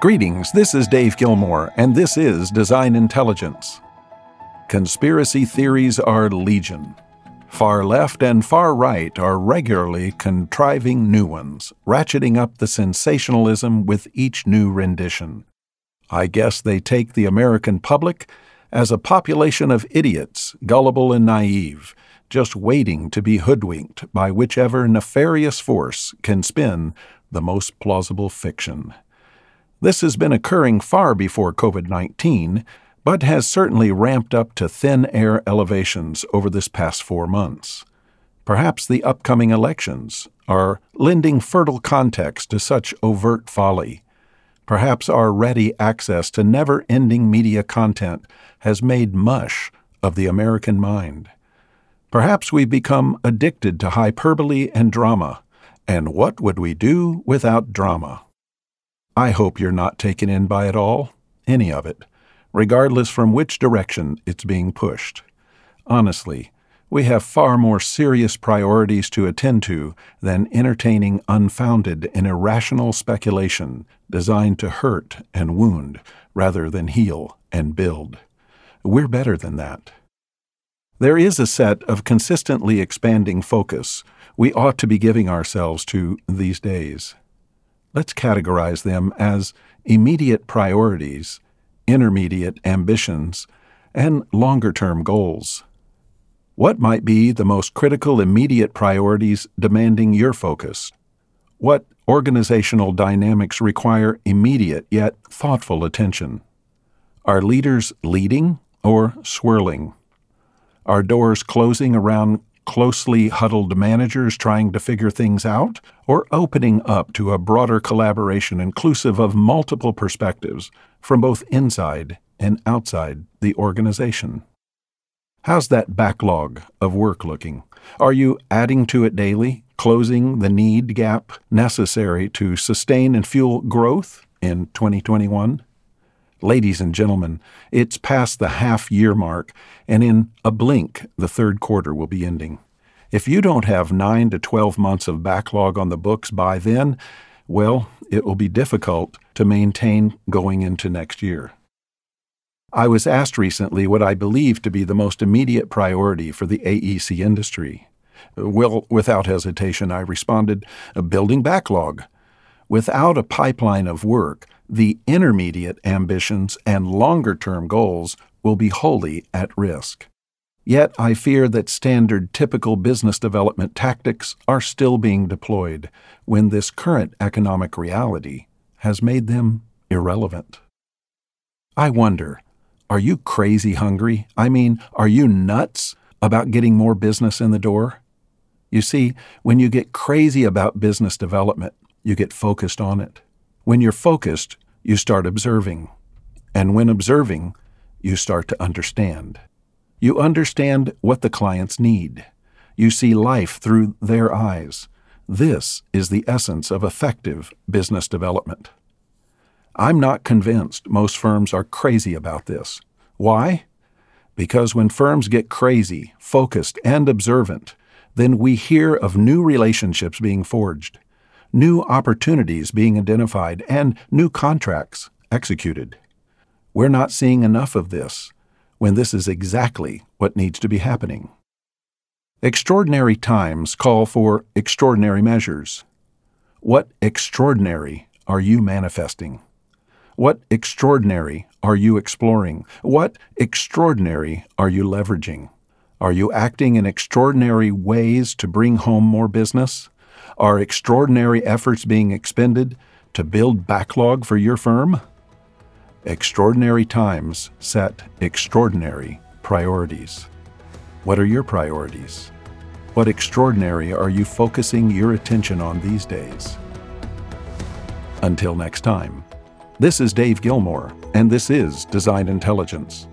Greetings, this is Dave Gilmore, and this is Design Intelligence. Conspiracy theories are legion. Far left and far right are regularly contriving new ones, ratcheting up the sensationalism with each new rendition. I guess they take the American public as a population of idiots, gullible and naive, just waiting to be hoodwinked by whichever nefarious force can spin the most plausible fiction. This has been occurring far before COVID-19, but has certainly ramped up to thin air elevations over this past 4 months. Perhaps the upcoming elections are lending fertile context to such overt folly. Perhaps our ready access to never-ending media content has made mush of the American mind. Perhaps we've become addicted to hyperbole and drama, and what would we do without drama? I hope you're not taken in by it all, any of it, regardless from which direction it's being pushed. Honestly, we have far more serious priorities to attend to than entertaining unfounded and irrational speculation designed to hurt and wound rather than heal and build. We're better than that. There is a set of consistently expanding focus we ought to be giving ourselves to these days. Let's categorize them as immediate priorities, intermediate ambitions, and longer-term goals. What might be the most critical immediate priorities demanding your focus? What organizational dynamics require immediate yet thoughtful attention? Are leaders leading or swirling? Are doors closing around closely huddled managers trying to figure things out, or opening up to a broader collaboration inclusive of multiple perspectives from both inside and outside the organization? How's that backlog of work looking? Are you adding to it daily, closing the need gap necessary to sustain and fuel growth in 2021? Ladies and gentlemen, it's past the half-year mark, and in a blink, the third quarter will be ending. If you don't have 9 to 12 months of backlog on the books by then, well, it will be difficult to maintain going into next year. I was asked recently what I believe to be the most immediate priority for the AEC industry. Well, without hesitation, I responded, building backlog. Without a pipeline of work, the intermediate ambitions and longer-term goals will be wholly at risk. Yet I fear that standard typical business development tactics are still being deployed when this current economic reality has made them irrelevant. I wonder, are you crazy hungry? I mean, are you nuts about getting more business in the door? You see, when you get crazy about business development, you get focused on it. When you're focused, you start observing. And when observing, you start to understand. You understand what the clients need. You see life through their eyes. This is the essence of effective business development. I'm not convinced most firms are crazy about this. Why? Because when firms get crazy, focused, and observant, then we hear of new relationships being forged, new opportunities being identified, and new contracts executed. We're not seeing enough of this when this is exactly what needs to be happening. Extraordinary times call for extraordinary measures. What extraordinary are you manifesting? What extraordinary are you exploring? What extraordinary are you leveraging? Are you acting in extraordinary ways to bring home more business? Are extraordinary efforts being expended to build backlog for your firm? Extraordinary times set extraordinary priorities. What are your priorities? What extraordinary are you focusing your attention on these days? Until next time, this is Dave Gilmore, and this is Design Intelligence.